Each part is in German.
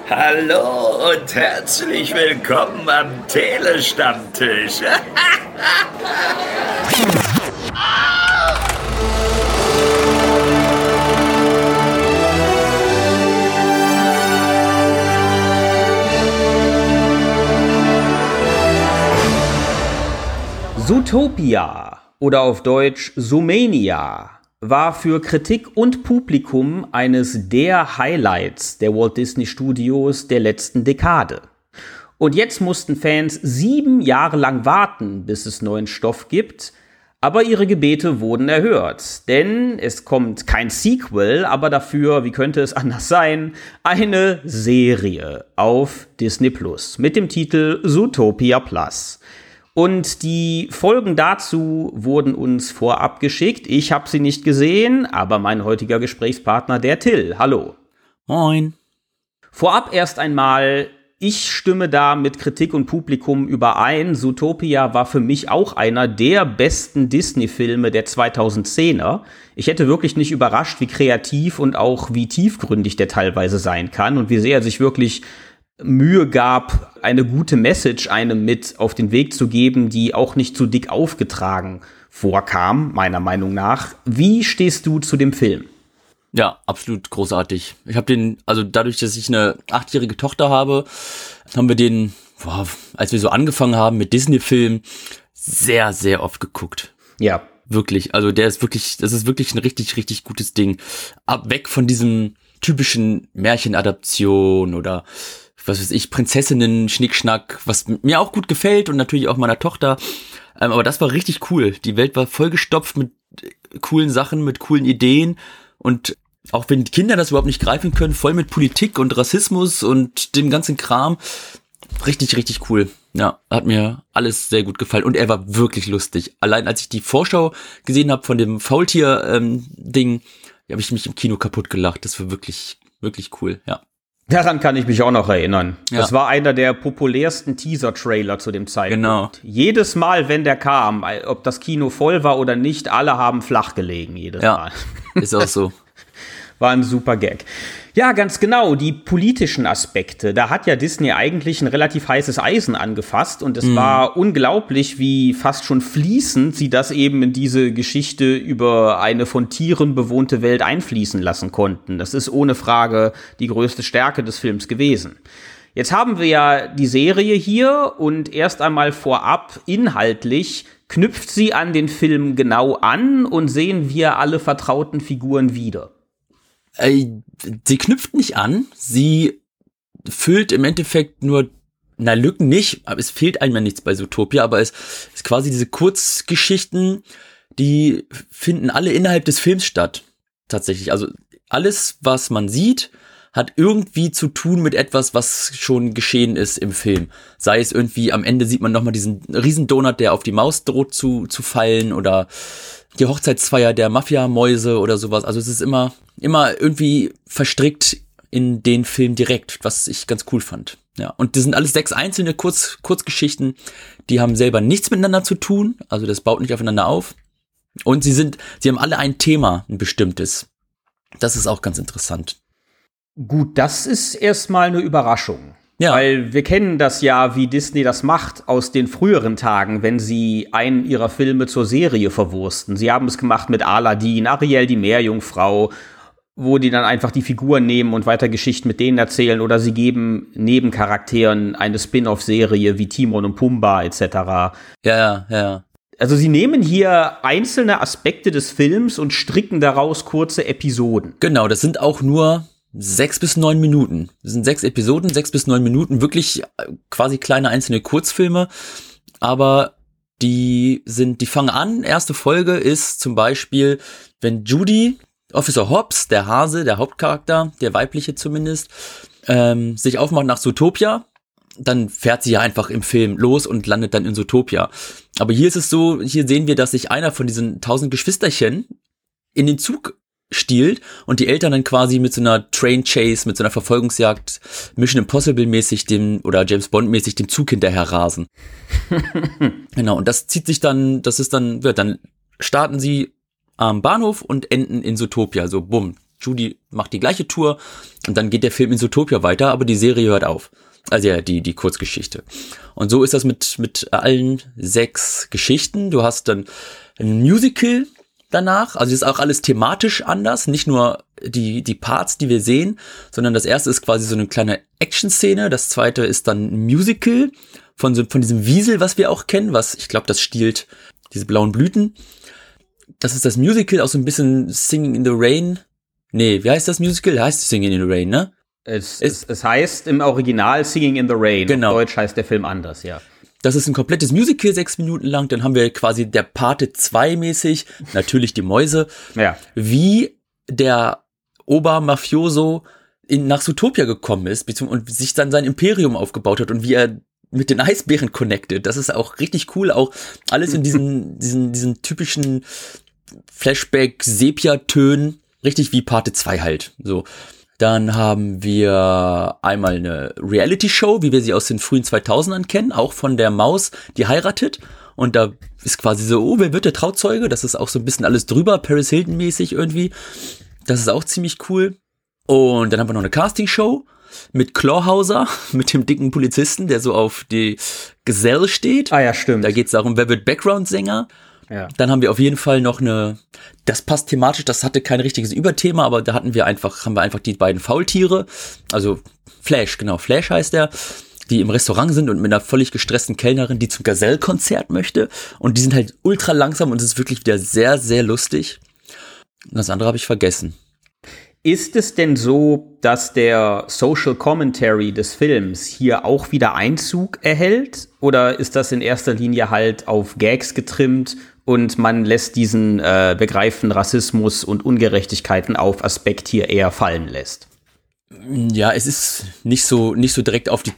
Hallo und herzlich willkommen am Telestammtisch. Zootopia oder auf Deutsch Zoomania war für Kritik und Publikum eines der Highlights der Walt Disney Studios der letzten Dekade. Und jetzt mussten Fans 7 Jahre lang warten, bis es neuen Stoff gibt, aber ihre Gebete wurden erhört. Denn es kommt kein Sequel, aber dafür, wie könnte es anders sein, eine Serie auf Disney Plus mit dem Titel Zootopia Plus. Und die Folgen dazu wurden uns vorab geschickt. Ich habe sie nicht gesehen, aber mein heutiger Gesprächspartner, der Till. Hallo. Moin. Vorab erst einmal, ich stimme da mit Kritik und Publikum überein. Zootopia war für mich auch einer der besten Disney-Filme der 2010er. Ich hätte wirklich nicht überrascht, wie kreativ und auch wie tiefgründig der teilweise sein kann und wie sehr er sich wirklich Mühe gab, eine gute Message einem mit auf den Weg zu geben, die auch nicht zu dick aufgetragen vorkam, meiner Meinung nach. Wie stehst du zu dem Film? Ja, absolut großartig. Ich habe den, also dadurch, dass ich eine 8-jährige Tochter habe, haben wir den, als wir so angefangen haben mit Disney-Filmen, sehr, sehr oft geguckt. Ja. Wirklich, also das ist wirklich ein richtig, richtig gutes Ding. Weg von diesem typischen Märchenadaption oder was weiß ich, Prinzessinnen, Schnickschnack, was mir auch gut gefällt und natürlich auch meiner Tochter. Aber das war richtig cool. Die Welt war vollgestopft mit coolen Sachen, mit coolen Ideen. Und auch wenn die Kinder das überhaupt nicht greifen können, voll mit Politik und Rassismus und dem ganzen Kram. Richtig, richtig cool. Ja, hat mir alles sehr gut gefallen. Und er war wirklich lustig. Allein als ich die Vorschau gesehen habe von dem Faultier-Ding, habe ich mich im Kino kaputt gelacht. Das war wirklich, wirklich cool, ja. Daran kann ich mich auch noch erinnern. Ja. Das war einer der populärsten Teaser-Trailer zu dem Zeitpunkt. Genau. Jedes Mal, wenn der kam, ob das Kino voll war oder nicht, alle haben flach gelegen jedes Mal. Ist auch so. War ein super Gag. Ja, ganz genau, die politischen Aspekte. Da hat ja Disney eigentlich ein relativ heißes Eisen angefasst und es war unglaublich, wie fast schon fließend sie das eben in diese Geschichte über eine von Tieren bewohnte Welt einfließen lassen konnten. Das ist ohne Frage die größte Stärke des Films gewesen. Jetzt haben wir ja die Serie hier und erst einmal vorab inhaltlich knüpft sie an den Film genau an und sehen wir alle vertrauten Figuren wieder. Sie knüpft nicht an, sie füllt im Endeffekt nur, Lücken nicht, aber es fehlt einem ja nichts bei Zootopia, aber es ist quasi diese Kurzgeschichten, die finden alle innerhalb des Films statt, tatsächlich. Also alles, was man sieht, hat irgendwie zu tun mit etwas, was schon geschehen ist im Film. Sei es irgendwie, am Ende sieht man nochmal diesen Riesendonut, der auf die Maus droht zu fallen oder die Hochzeitsfeier der Mafia-Mäuse oder sowas. Also es ist immer irgendwie verstrickt in den Film direkt, was ich ganz cool fand. Ja, und das sind alles 6 einzelne Kurzgeschichten, die haben selber nichts miteinander zu tun, also das baut nicht aufeinander auf. Und sie haben alle ein Thema, ein bestimmtes. Das ist auch ganz interessant. Gut, das ist erstmal eine Überraschung. Ja. Weil wir kennen das ja, wie Disney das macht aus den früheren Tagen, wenn sie einen ihrer Filme zur Serie verwursten. Sie haben es gemacht mit Aladdin, Ariel die Meerjungfrau, wo die dann einfach die Figuren nehmen und weiter Geschichten mit denen erzählen. Oder sie geben Nebencharakteren eine Spin-off-Serie wie Timon und Pumba etc. Ja. Also sie nehmen hier einzelne Aspekte des Films und stricken daraus kurze Episoden. Genau, das sind auch nur 6 bis 9 Minuten. Das sind 6 Episoden, 6 bis 9 Minuten, wirklich quasi kleine einzelne Kurzfilme, aber die fangen an. Erste Folge ist zum Beispiel, wenn Judy, Officer Hobbs, der Hase, der Hauptcharakter, der weibliche zumindest, sich aufmacht nach Zootopia, dann fährt sie ja einfach im Film los und landet dann in Zootopia. Aber hier ist es so, hier sehen wir, dass sich einer von diesen 1000 Geschwisterchen in den Zug stiehlt und die Eltern dann quasi mit so einer Train Chase, mit so einer Verfolgungsjagd Mission Impossible mäßig oder James Bond mäßig dem Zug hinterher rasen. Genau, und das zieht sich dann, dann starten sie am Bahnhof und enden in Zootopia, so bumm. Judy macht die gleiche Tour und dann geht der Film in Zootopia weiter, aber die Serie hört auf. Also ja, die Kurzgeschichte. Und so ist das mit allen 6 Geschichten. Du hast dann ein Musical danach, also ist auch alles thematisch anders, nicht nur die Parts, die wir sehen, sondern das erste ist quasi so eine kleine Action-Szene, das zweite ist dann ein Musical von diesem Wiesel, was wir auch kennen, was, ich glaube, das stiehlt diese blauen Blüten. Das ist das Musical, auch so ein bisschen Singing in the Rain. Nee, wie heißt das Musical? Heißt Singing in the Rain, ne? Es heißt im Original Singing in the Rain. Genau. Auf Deutsch heißt der Film anders, ja. Das ist ein komplettes Musical, 6 Minuten lang. Dann haben wir quasi der Pate 2 mäßig, natürlich die Mäuse, Ja. wie der Obermafioso nach Zootopia gekommen ist und sich dann sein Imperium aufgebaut hat und wie er mit den Eisbären connected. Das ist auch richtig cool. Auch alles in diesen typischen Flashback-Sepia-Tönen. Richtig wie Pate 2 halt. So. Dann haben wir einmal eine Reality-Show, wie wir sie aus den frühen 2000ern kennen, auch von der Maus, die heiratet. Und da ist quasi so, oh, wer wird der Trauzeuge? Das ist auch so ein bisschen alles drüber, Paris Hilton-mäßig irgendwie. Das ist auch ziemlich cool. Und dann haben wir noch eine Casting-Show mit Clawhauser, mit dem dicken Polizisten, der so auf die Geselle steht. Ah ja, stimmt. Da geht es darum, wer wird Background-Sänger. Ja. Dann haben wir auf jeden Fall noch das passt thematisch, das hatte kein richtiges Überthema, aber da haben wir einfach die beiden Faultiere, also Flash heißt der, die im Restaurant sind und mit einer völlig gestressten Kellnerin, die zum Gazelle-Konzert möchte und die sind halt ultra langsam und es ist wirklich wieder sehr, sehr lustig. Und das andere habe ich vergessen. Ist es denn so, dass der Social Commentary des Films hier auch wieder Einzug erhält? Oder ist das in erster Linie halt auf Gags getrimmt und man lässt diesen Begreifen Rassismus und Ungerechtigkeiten auf Aspekt hier eher fallen lässt? Ja, es ist nicht so direkt auf die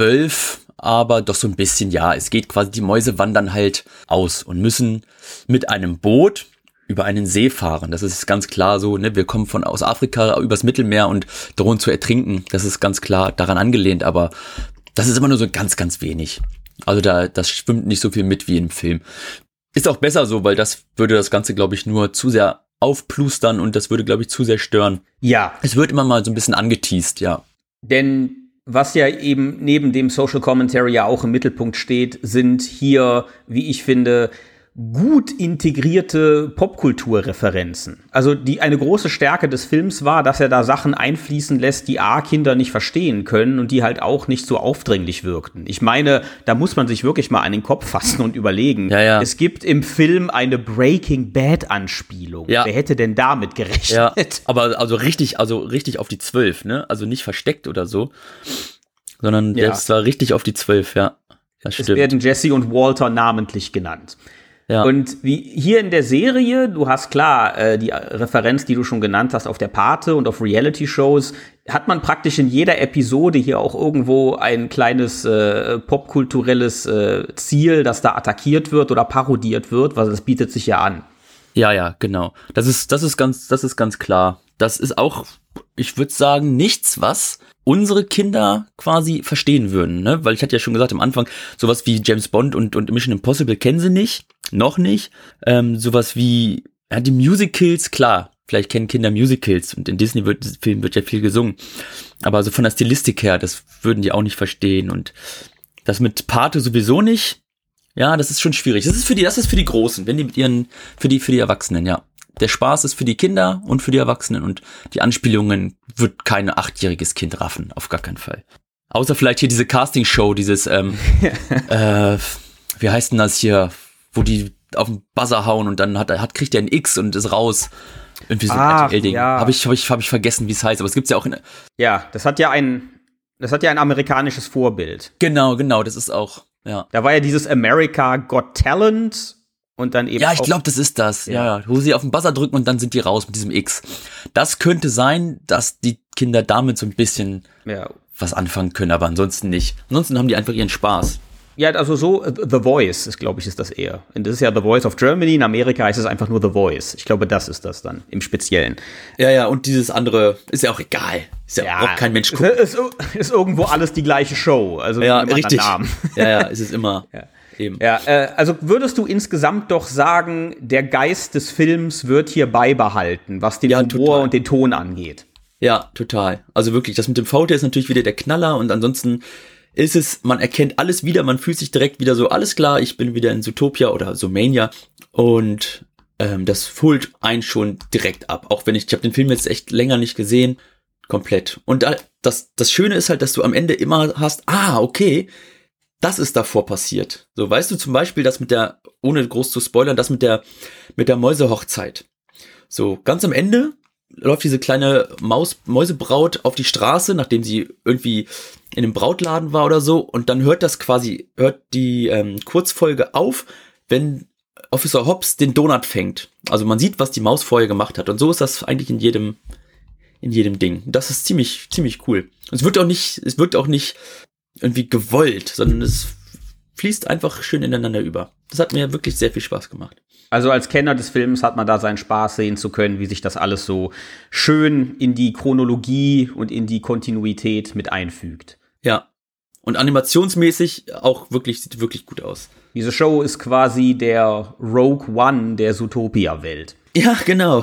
12, aber doch so ein bisschen, ja. Es geht quasi, die Mäuse wandern halt aus und müssen mit einem Boot über einen See fahren. Das ist ganz klar so, ne, wir kommen aus Afrika übers Mittelmeer und drohen zu ertrinken. Das ist ganz klar daran angelehnt, aber das ist immer nur so ganz, ganz wenig. Also das schwimmt nicht so viel mit wie im Film. Ist auch besser so, weil das würde das Ganze, glaube ich, nur zu sehr aufplustern und das würde, glaube ich, zu sehr stören. Ja. Es wird immer mal so ein bisschen angeteast, ja. Denn was ja eben neben dem Social Commentary ja auch im Mittelpunkt steht, sind hier, wie ich finde, gut integrierte Popkulturreferenzen. Also eine große Stärke des Films war, dass er da Sachen einfließen lässt, die Kinder nicht verstehen können und die halt auch nicht so aufdringlich wirkten. Ich meine, da muss man sich wirklich mal an den Kopf fassen und überlegen. Ja. Es gibt im Film eine Breaking Bad Anspielung. Ja. Wer hätte denn damit gerechnet? Ja, aber also richtig auf die 12, ne? Also nicht versteckt oder so, sondern das war richtig auf die 12, ja. Das stimmt. Es werden Jesse und Walter namentlich genannt. Ja. Und wie hier in der Serie, du hast klar die Referenz, die du schon genannt hast, auf der Pate und auf Reality-Shows, hat man praktisch in jeder Episode hier auch irgendwo ein kleines popkulturelles Ziel, das da attackiert wird oder parodiert wird, weil das bietet sich ja an. Ja, genau. Das ist ganz klar. Das ist auch, ich würde sagen, nichts, was unsere Kinder quasi verstehen würden, ne? Weil ich hatte ja schon gesagt am Anfang, sowas wie James Bond und Mission Impossible kennen sie nicht, noch nicht. Sowas wie die Musicals, klar, vielleicht kennen Kinder Musicals und in Disney-Filmen wird ja viel gesungen. Aber so von der Stilistik her, das würden die auch nicht verstehen und das mit Pate sowieso nicht. Ja, das ist schon schwierig. Das ist für die Großen, wenn die mit für die Erwachsenen, ja. Der Spaß ist für die Kinder und für die Erwachsenen und die Anspielungen wird kein 8-jähriges Kind raffen, auf gar keinen Fall. Außer vielleicht hier diese Castingshow, dieses, wie heißt denn das hier, wo die auf den Buzzer hauen und dann kriegt der ein X und ist raus. Irgendwie so ein RTL-Ding. Ja. Hab ich vergessen, wie es heißt, aber es gibt's ja auch in. Ja, das hat ja ein amerikanisches Vorbild. Genau, das ist auch, ja. Da war ja dieses America Got Talent. Und dann eben. Ja, ich glaube, das ist das. Ja, wo sie auf den Buzzer drücken und dann sind die raus mit diesem X. Das könnte sein, dass die Kinder damit so ein bisschen was anfangen können, aber ansonsten nicht. Ansonsten haben die einfach ihren Spaß. Ja, also so The Voice ist, glaube ich, ist das eher. Und das ist ja The Voice of Germany. In Amerika heißt es einfach nur The Voice. Ich glaube, das ist das dann im Speziellen. Ja, und dieses andere ist ja auch egal. Ist ja auch kein Mensch gucken. Ist irgendwo alles die gleiche Show. Also ja, richtig. Namen. Ja, es ist immer. Ja. eben. Ja, also würdest du insgesamt doch sagen, der Geist des Films wird hier beibehalten, was den Humor total. und den Ton angeht? Ja, total. Also wirklich, das mit dem VT ist natürlich wieder der Knaller und ansonsten ist es, man erkennt alles wieder, man fühlt sich direkt wieder so, alles klar, ich bin wieder in Zootopia oder Zoomania und das holt einen schon direkt ab. Auch wenn ich habe den Film jetzt echt länger nicht gesehen, komplett. Und das Schöne ist halt, dass du am Ende immer hast, okay, das ist davor passiert. So, weißt du zum Beispiel, das mit der, ohne groß zu spoilern, das mit der Mäusehochzeit. So, ganz am Ende läuft diese kleine Mäusebraut auf die Straße, nachdem sie irgendwie in einem Brautladen war oder so, und dann hört die Kurzfolge auf, wenn Officer Hobbs den Donut fängt. Also man sieht, was die Maus vorher gemacht hat. Und so ist das eigentlich in jedem Ding. Das ist ziemlich, ziemlich cool. Es wirkt auch nicht irgendwie gewollt, sondern es fließt einfach schön ineinander über. Das hat mir wirklich sehr viel Spaß gemacht. Also als Kenner des Films hat man da seinen Spaß sehen zu können, wie sich das alles so schön in die Chronologie und in die Kontinuität mit einfügt. Ja. Und animationsmäßig auch sieht wirklich gut aus. Diese Show ist quasi der Rogue One der Zootopia-Welt. Ja, genau.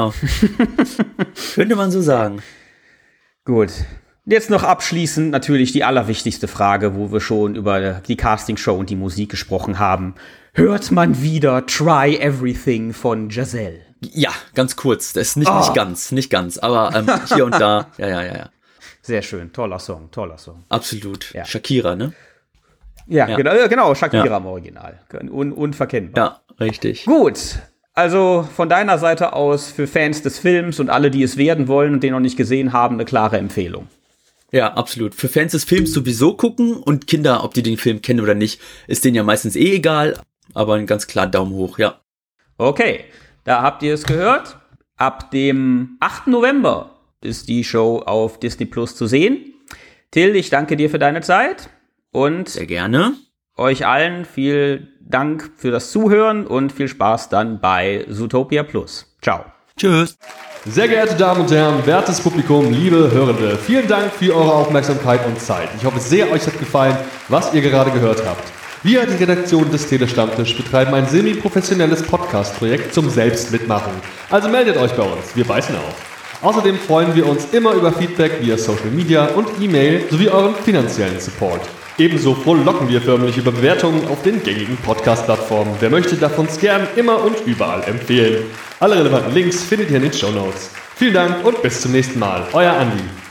Könnte man so sagen. Gut. Jetzt noch abschließend natürlich die allerwichtigste Frage, wo wir schon über die Castingshow und die Musik gesprochen haben. Hört man wieder Try Everything von Giselle? Ja, ganz kurz. Das ist nicht ganz, aber hier und da. Ja. Sehr schön, toller Song. Absolut. Ja. Shakira, ne? Ja. Genau, Shakira im Original. Unverkennbar. Ja, richtig. Gut, also von deiner Seite aus für Fans des Films und alle, die es werden wollen und den noch nicht gesehen haben, eine klare Empfehlung. Ja, absolut. Für Fans des Films sowieso gucken und Kinder, ob die den Film kennen oder nicht, ist denen ja meistens egal, aber ein ganz klar Daumen hoch, ja. Okay, da habt ihr es gehört. Ab dem 8. November ist die Show auf Disney Plus zu sehen. Till, ich danke dir für deine Zeit und sehr gerne. Euch allen viel Dank für das Zuhören und viel Spaß dann bei Zootopia Plus. Ciao. Tschüss. Sehr geehrte Damen und Herren, wertes Publikum, liebe Hörende, vielen Dank für eure Aufmerksamkeit und Zeit. Ich hoffe sehr, euch hat gefallen, was ihr gerade gehört habt. Wir, die Redaktion des Telestammtisch, betreiben ein semi-professionelles Podcast-Projekt zum Selbstmitmachen. Also meldet euch bei uns, wir beißen auf. Außerdem freuen wir uns immer über Feedback via Social Media und E-Mail sowie euren finanziellen Support. Ebenso frohlocken wir förmlich über Bewertungen auf den gängigen Podcast-Plattformen. Wer möchte, darf uns gern immer und überall empfehlen. Alle relevanten Links findet ihr in den Shownotes. Vielen Dank und bis zum nächsten Mal. Euer Andi.